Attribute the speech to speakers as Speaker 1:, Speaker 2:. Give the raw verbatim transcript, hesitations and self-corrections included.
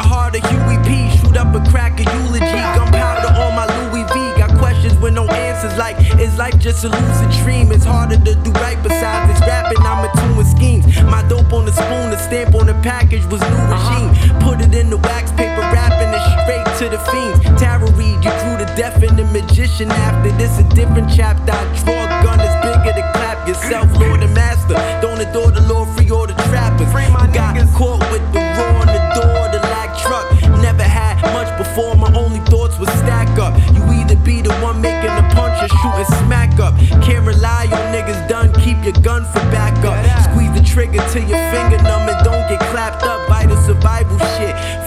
Speaker 1: the heart of Huey P. Shoot up a crack a eulogy. Gunpowder on my Louis V. Got questions with no answers, like, is life just a lucid dream? It's harder to do right besides this rapping, I'm a tune with schemes. My dope on the spoon, the stamp on the package was new regime. Put it in the wax paper, rapping it straight to the fiends. Tarot read, you drew to death and the magician. After this a different chapter, I draw a gun that's bigger to clap yourself, Lord and Master. Don't adore the Lord, free all the trappers. Got caught with the raw on the door, the lag truck. Never had much before, my only thoughts was stack up. You either be the one making the punch or shooting smack up. Can't rely on niggas done, keep your gun for backup. Squeeze the trigger till your finger numb and don't get clapped up. Vital survival shit.